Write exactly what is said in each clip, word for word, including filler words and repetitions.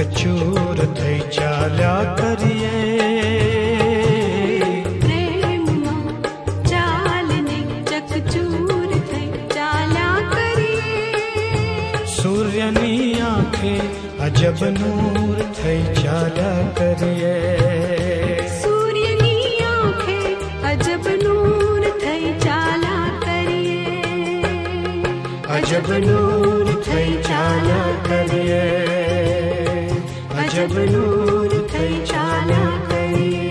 ચકચૂર થઈ ચાલ્યા કરીએ. પ્રેમમાં ચાલને ચકચૂર થઈ ચાલ્યા કરીએ. સૂર્યની આંખે અજબ નૂર થઈ ચાલ્યા કરીએ. સૂર્યની આંખે અજબ નૂર થઈ ચાલ્યા કરીએ. અજબ નૂર થઈ ચાલ્યા કરીએ. અજબ નૂર થઈ ચાલ્યા કરીએ.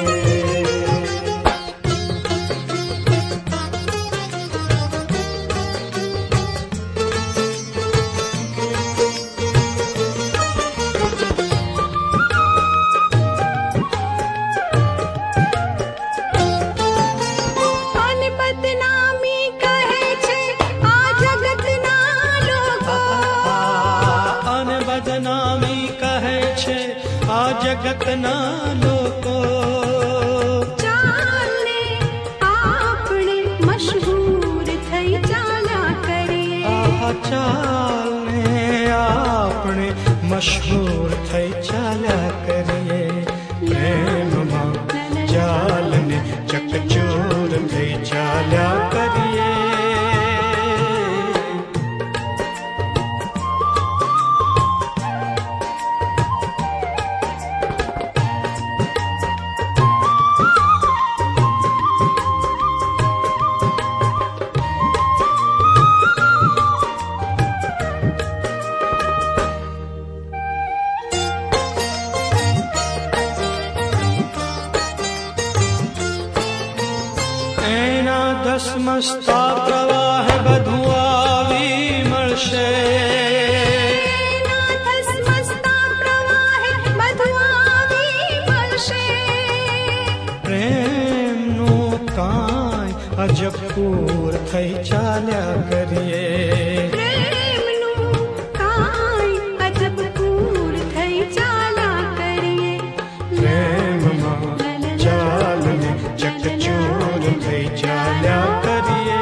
અને બદનામી કહે છે આ જગતના લોકો. અને બદનામી કહે છે આ જગતના લોકો. ચાલને આપણે મશહૂર થઈ ચાલ્યા કરીએ. આ ચાલને આપણે મશહૂર થઈ ચાલ્યા કરીએ. પ્રેમમાં ચાલને ચકચૂર થઈ ચાલ્યા કરીએ. એના ધસમસતા પ્રવાહે બધું આવી મળશે. એના ધસમસતા પ્રવાહે બધું આવી મળશે. પ્રેમનું કાંઈ અજબ પૂર થઈ ચાલ્યા કરીએ. પ્રેમનું કાંઈ અજબ પૂર થઈ ચાલ્યા કરીએ. પ્રેમમાં ચાલને ચકચૂર થઈ ચાલ્યા કરીએ.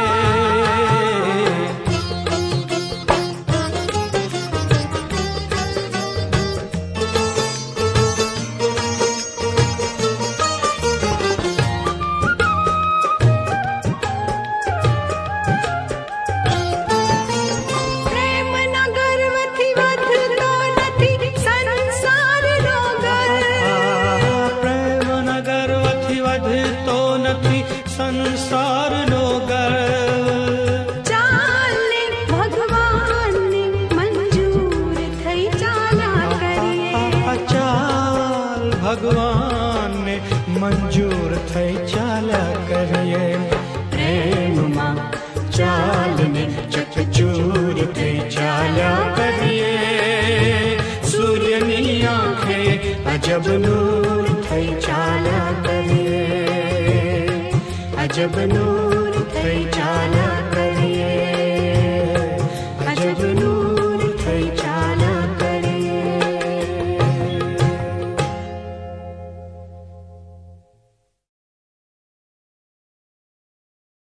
પ્રેમના ગર્વથી વધતો નથી સંસારનો ગર્વ. પ્રેમના ગર્વથી વધતો નથી સંસારનો ગર્વ. ચાલને ભગવાનને મંજૂર થઈ ચાલ્યા કરીએ. ચાલ ભગવાનને મંજૂર થઈ ચાલ્યા કરીએ. પ્રેમમાં ચાલને ચકચૂર થઈ ચાલ્યા કરીએ. સૂર્યની આંખે અજબ નૂર થઈ ચાલ્યા કરીએ. અજબ નૂર